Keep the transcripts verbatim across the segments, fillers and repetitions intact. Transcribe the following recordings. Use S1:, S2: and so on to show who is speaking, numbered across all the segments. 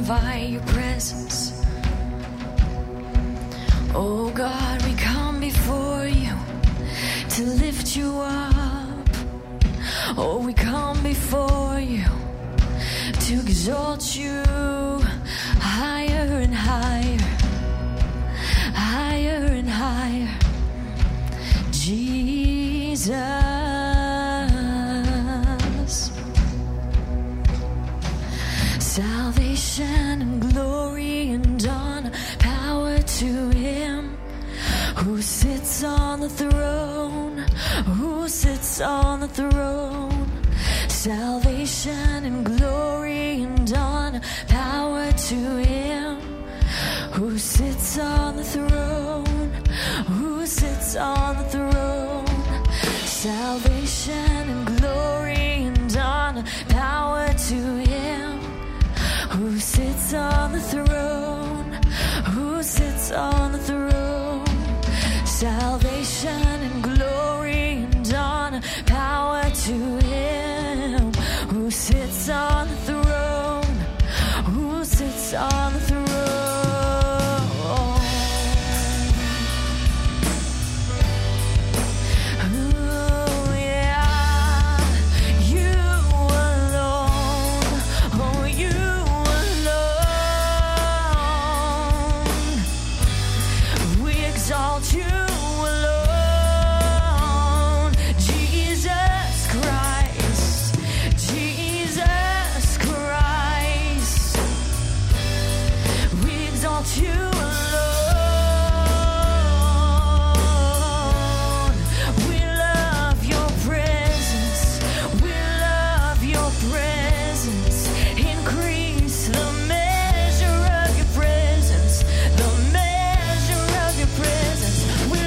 S1: invite your presence. Oh God, we come before you to lift you up. Oh, we come before you to exalt you higher and higher, higher and higher. Jesus, salvation and glory and honor, power to him who sits on the throne, who sits on the throne. Salvation and glory and honor, power to him who sits on the throne, who sits on the throne. Salvation and glory and honor, power to him who sits on the throne, who sits on the throne. Salvation and glory and honor, power to him who sits on the throne, who sits on the throne. Oh yeah, you alone, oh you alone, we exalt you. We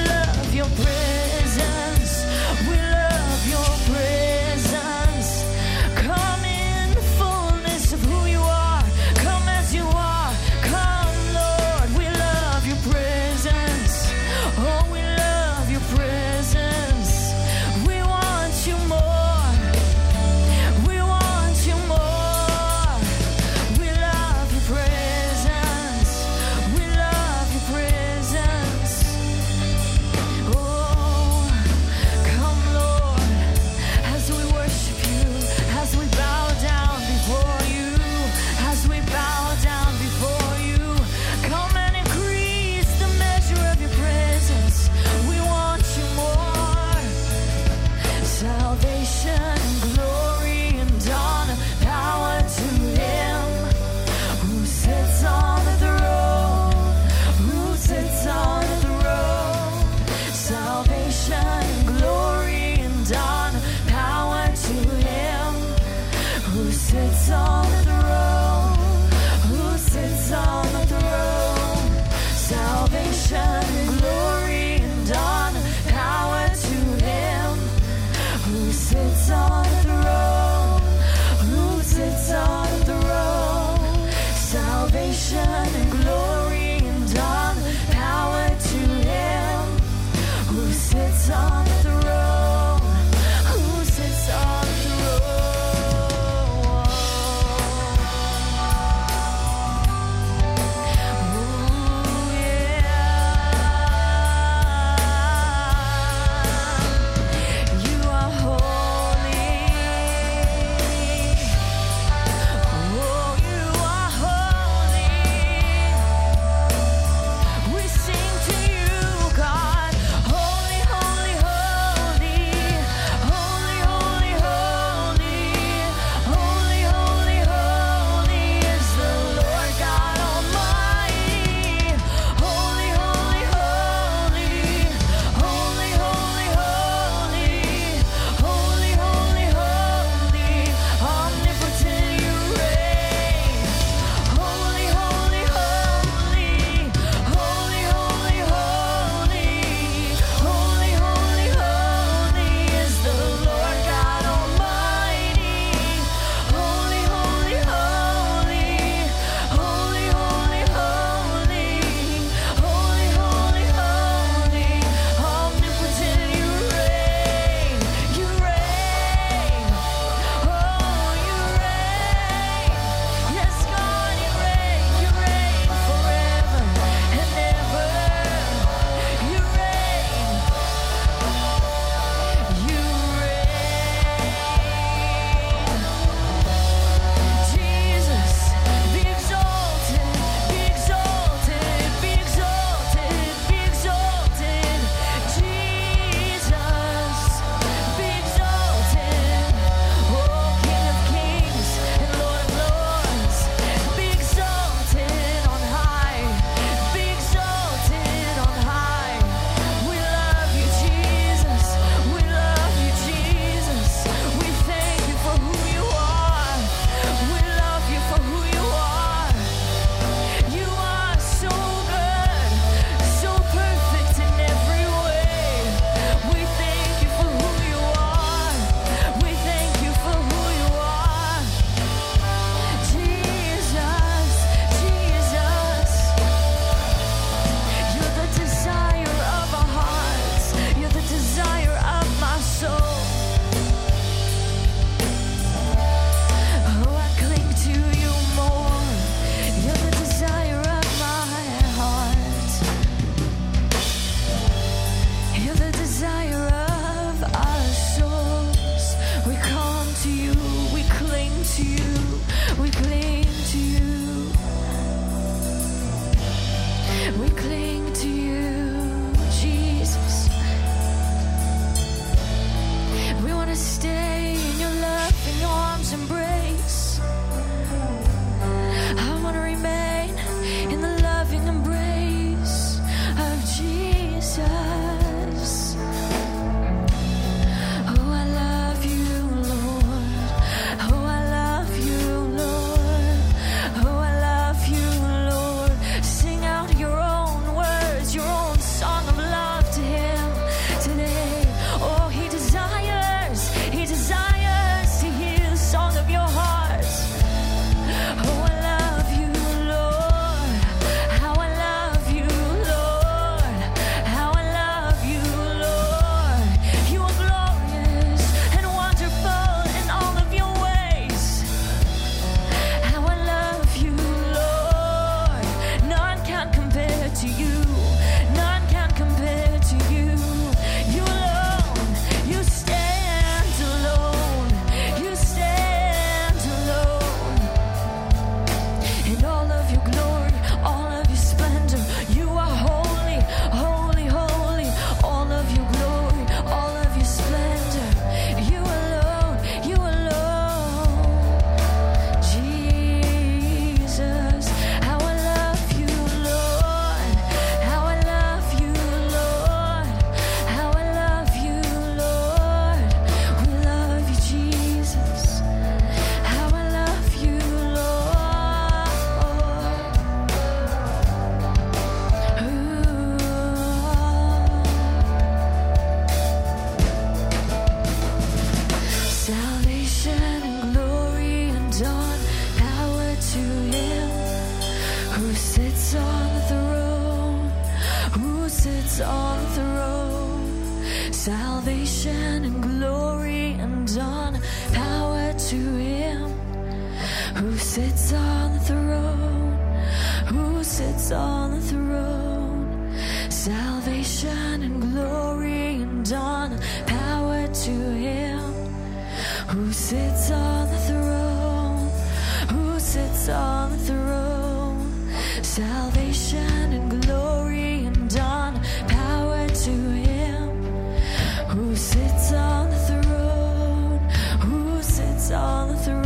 S1: sits on the throne. Salvation and glory and honor, power to him who sits on the throne, who sits on the throne. Salvation and glory and honor, power to him who sits on the throne, who sits on the throne. Salvation and glory and honor, power to him who sits on the throne, who sits on the throne.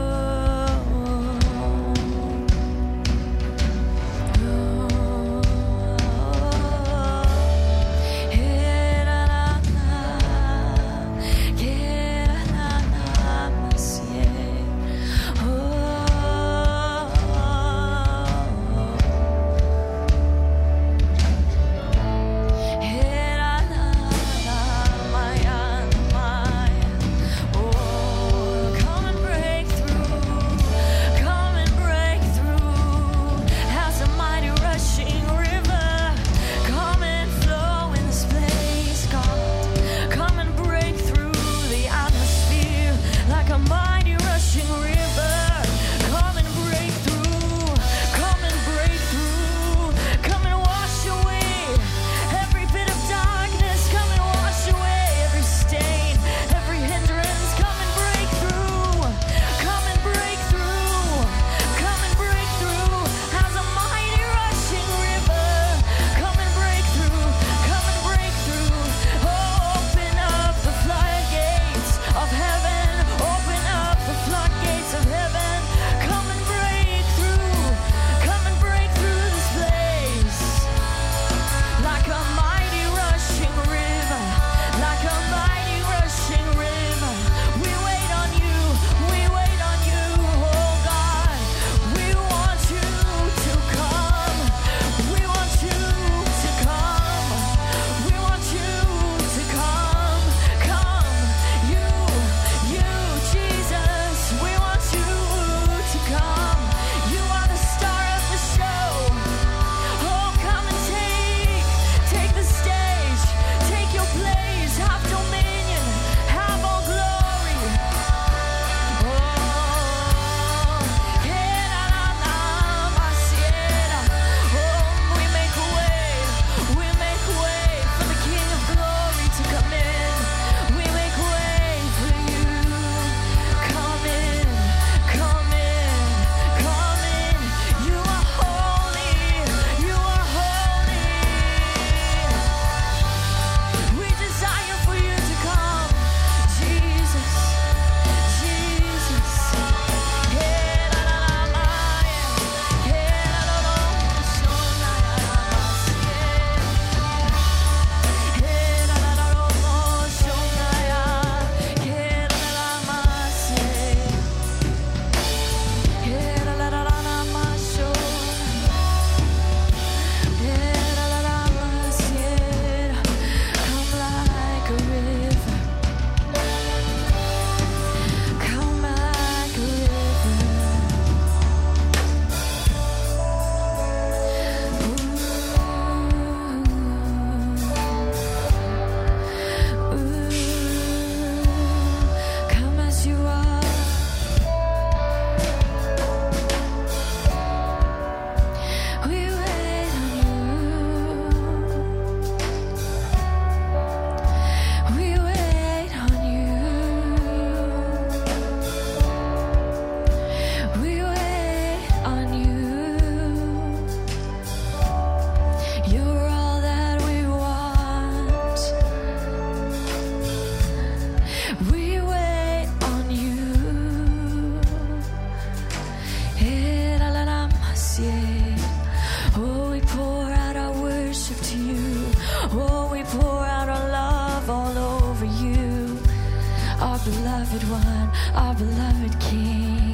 S2: beloved one, our beloved King.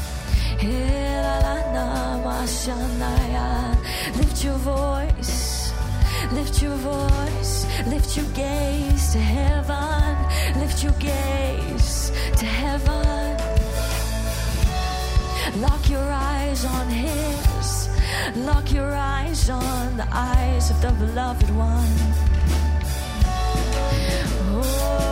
S2: Lift your voice, lift your voice, lift your gaze to heaven, lift your gaze to heaven. Lock your eyes on His,
S1: Lock your eyes on the eyes of the beloved one. Oh.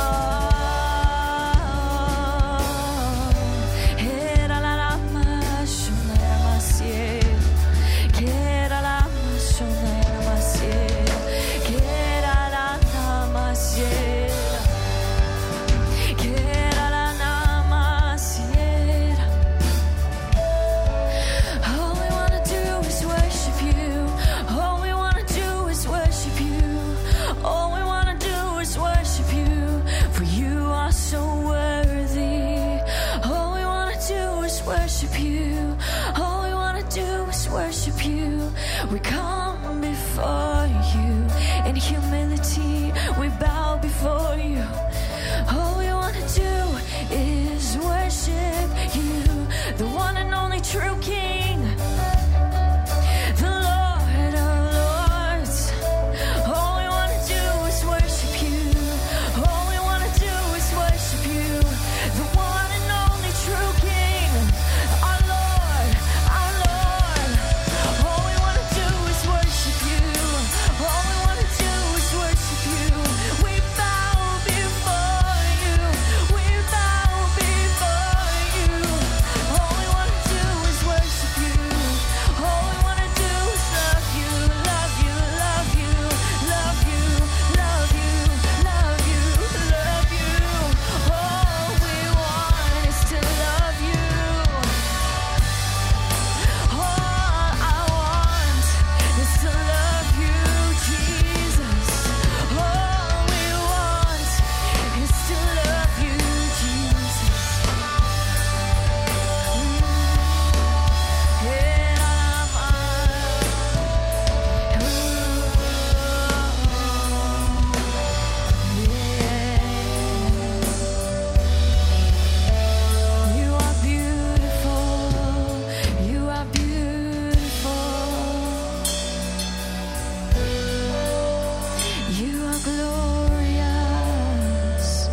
S1: We come before you in humility. We bow before you. All we want to do is worship you, the one and only true King, the Lord of Lords. All we want to do is worship you. All we want to do is worship you, the one and only true King, our Lord, our Lord. All we want to do is worship you. All we want to do is worship you. We bow before you. We bow before you. All we want to do is worship you. All we want to do is love you, love you, love you, love you, love you, love you, love you. All we want is to love you. All I want is to love you, Jesus. All we want is to love you, Jesus. You are beautiful. You are beautiful. You are glorious.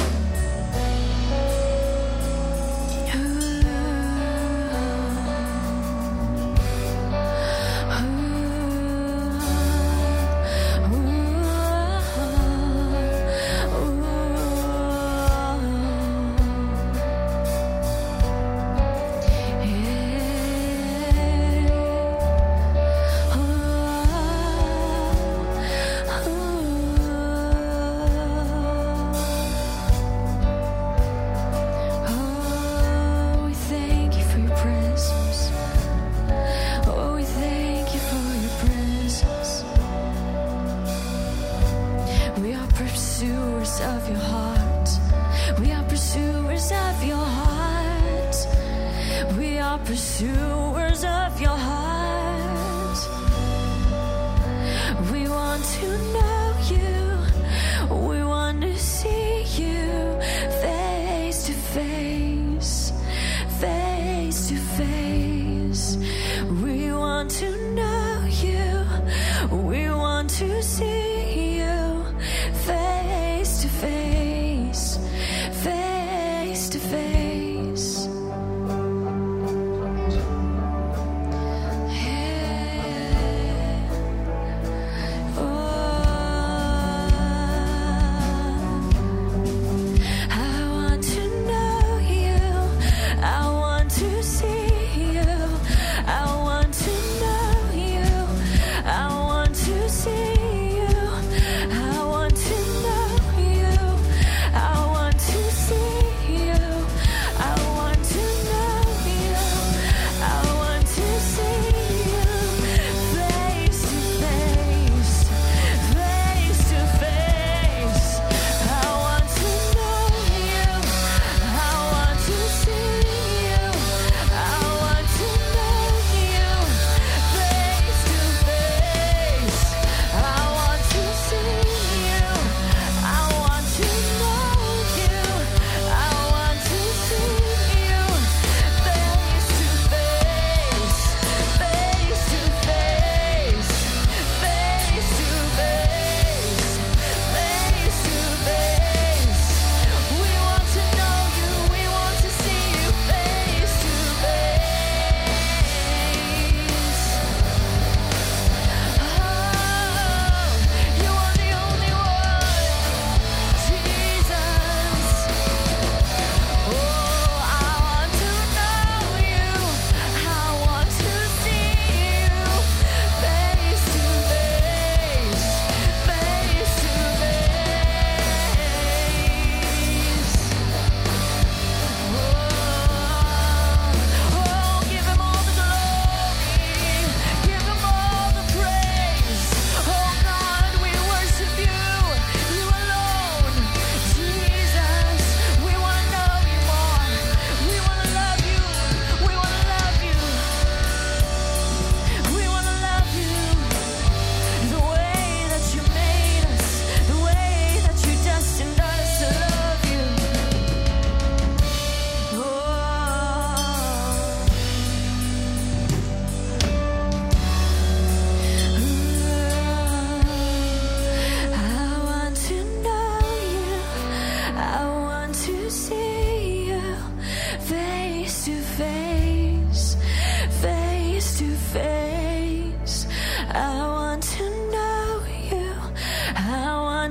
S1: Oh, we thank you for your presence. Oh, we thank you for your presence. We are pursuers of your heart. We are pursuers of your heart. We are pursuers of your heart. We want to know you. We want to see you face to face, face to face. We want to know you. We want to see you face to face, face to face. I want to know you. I want to see you. I want to know you. I want to see you.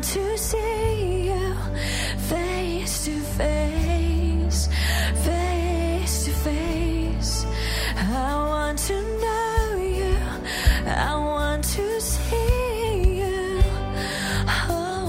S1: to see you face to face, face to face. I want to know you, I want to see you. Oh,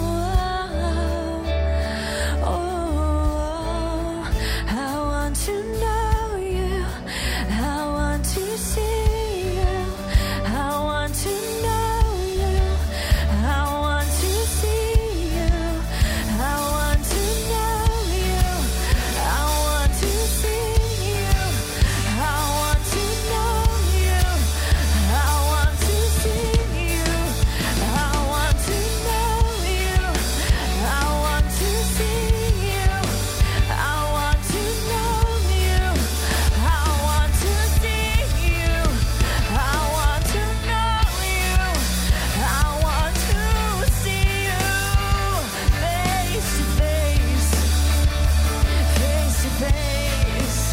S1: oh, oh, I want to know you, I want to see you, I want to know you, I want to see you, I want to know you, I want to see you, I want to know you, I want to see you, I want to know you, I want to see you, I want to know you, I want to see you, I want to know you, I want to see you face to face, face to face.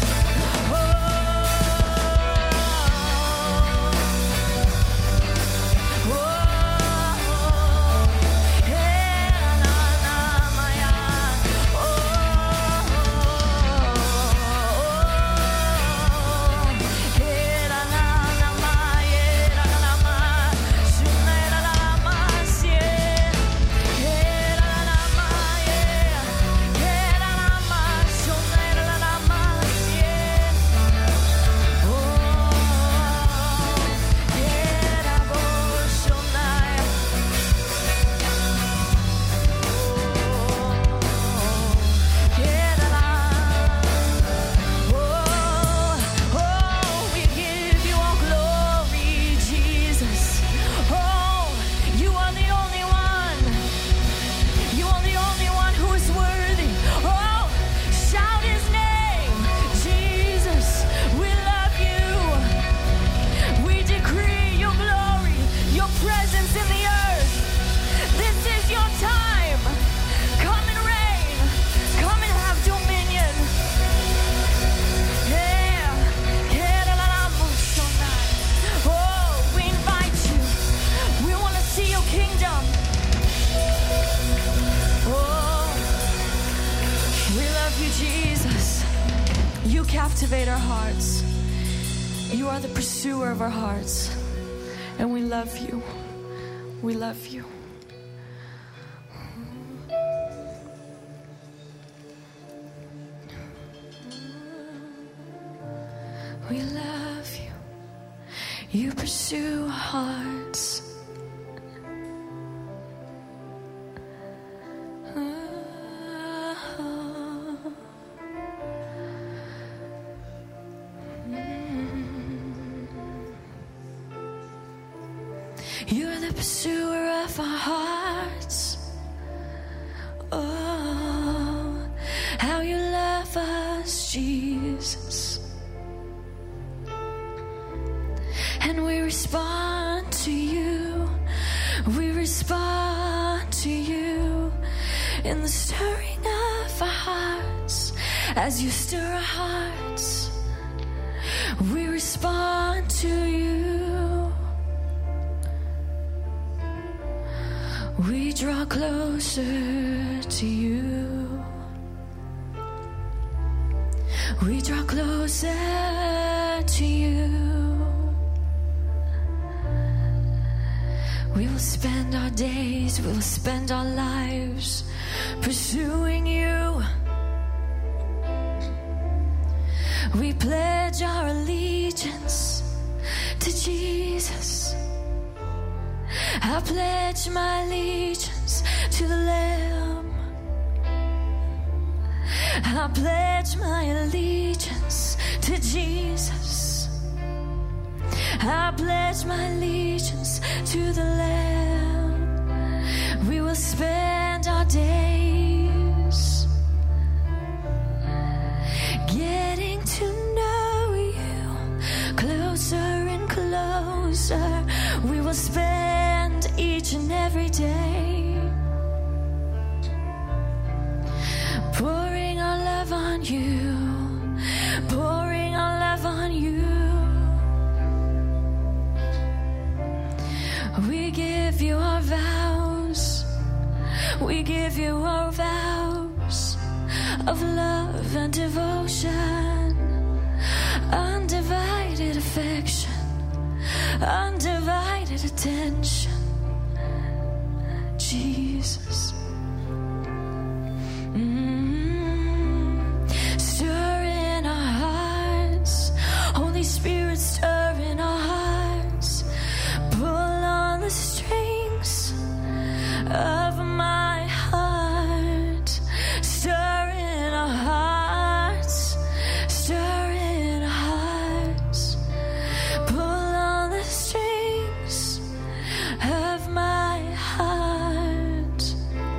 S1: Oh, oh, yeah, na na maya. Oh, yeah, na na maya, na na ma, shuna na na ma, yeah, yeah, na na ma, yeah, yeah, na na ma, shuna na na ma, yeah. Oh, yeah, na bo shuna. Oh, oh, we give you all glory, Jesus. Oh, you are the only one. You are the only one who is worthy. Oh, shout his name, Jesus. We love you. We decree your glory, your presence in the earth. This is your time. Come and reign. Come and have dominion. Yeah. Yeah, la, la, la, mo, so nice. Oh, we invite you. We want to see your kingdom. Oh, we love you, Jesus. You captivate our hearts. You are the pursuer of our hearts. And we love you. We love you. We love you. You pursue our hearts. You're the pursuer of our hearts. Oh, how you love us, Jesus. And we respond to you. We respond to you in the stirring of our hearts. As you stir our hearts, we respond to you. We draw closer to you. We draw closer to you. We will spend our days, we will spend our lives pursuing you. We pledge our allegiance to Jesus. I pledge my allegiance to the Lamb. I pledge my allegiance to Jesus. I pledge my allegiance to the Lamb. We will spend our days getting to know you closer and closer. We will spend each and every day pouring our love on you, pouring our love on you. We give you our vows, We give you our vows of love and devotion, undivided affection, undivided attention. Jesus. Mm-hmm. Stir in our hearts, Holy Spirit, stir in our hearts. Pull on the strings of my heart. Stir in our hearts, stir in our hearts. Pull on the strings of my heart.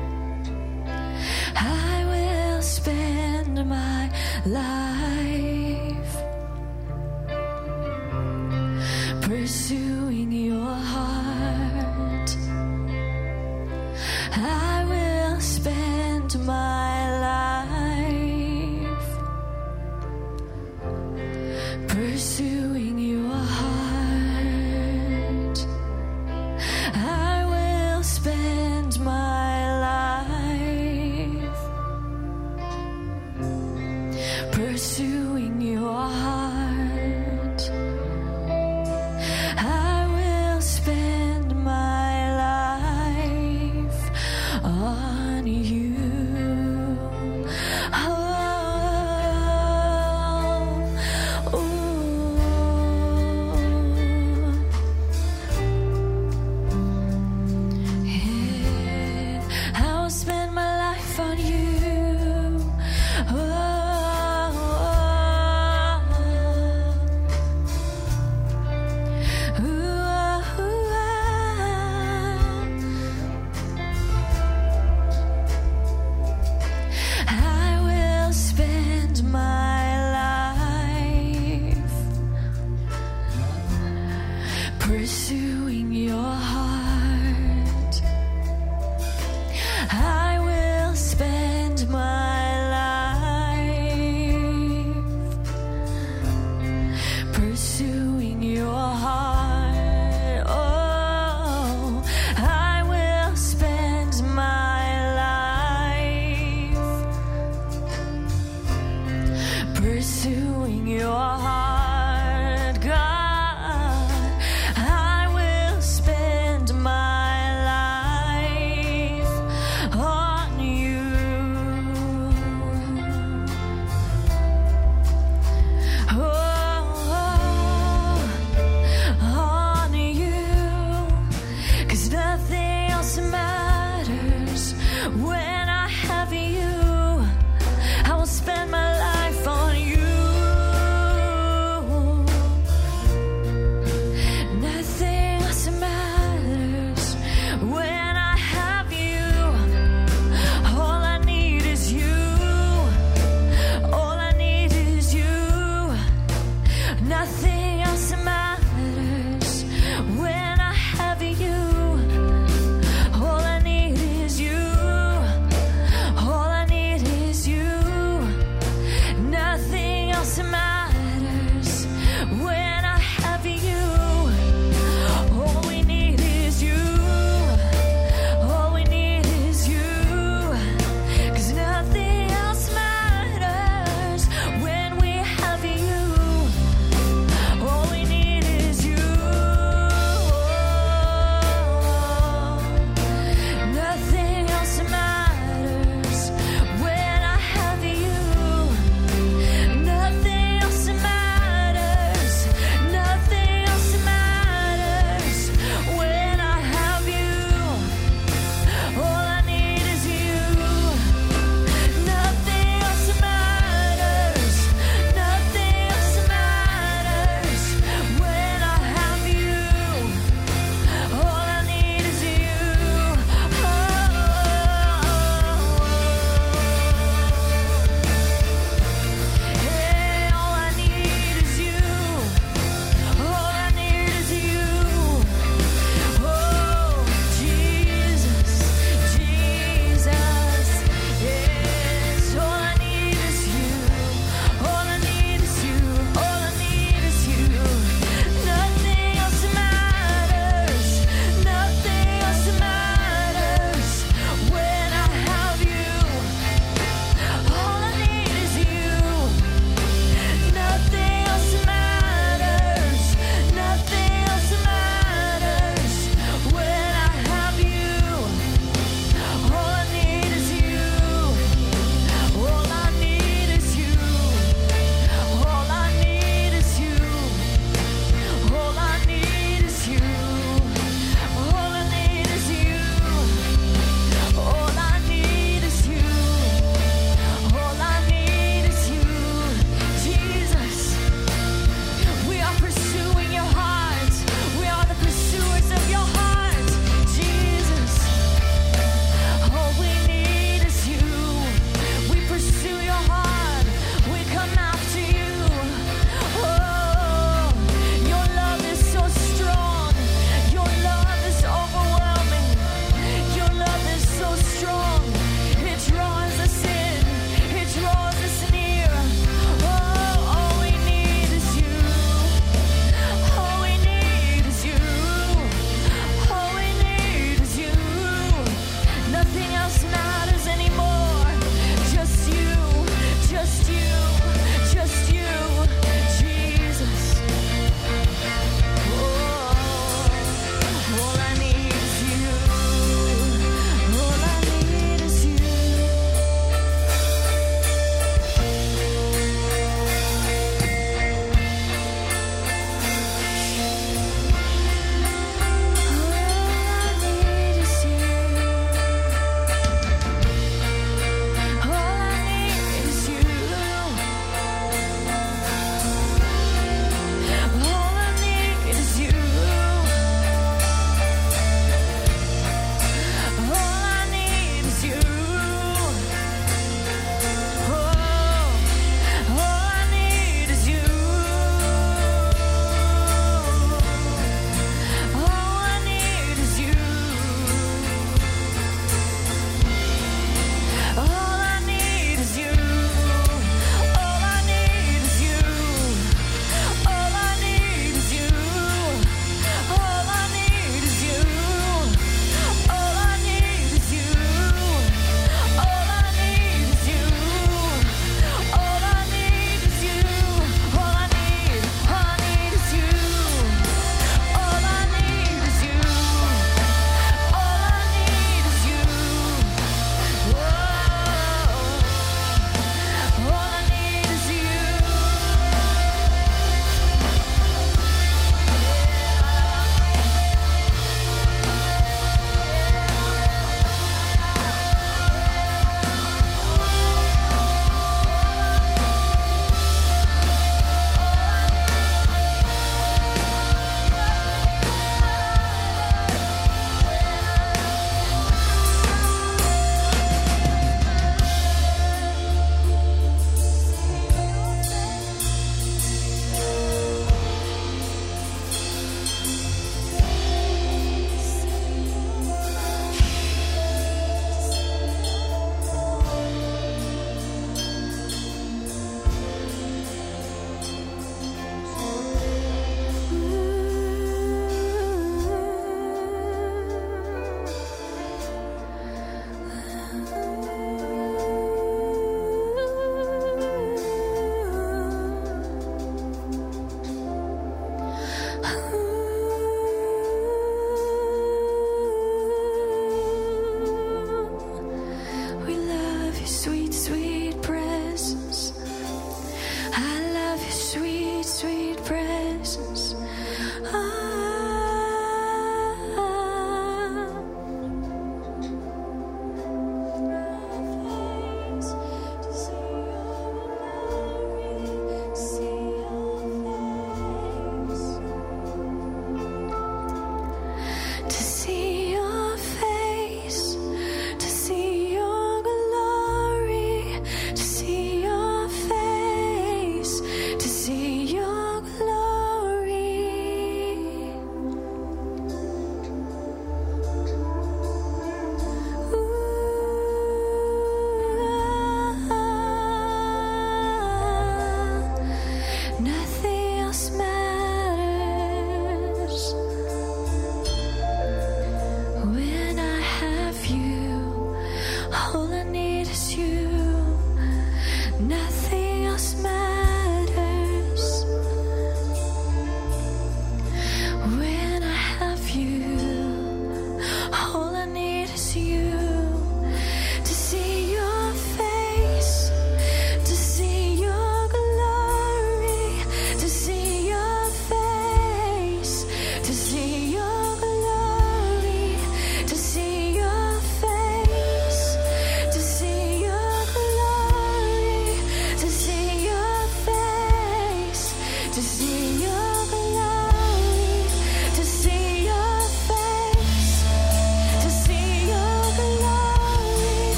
S1: I will spend my life pursuing your heart. I will spend my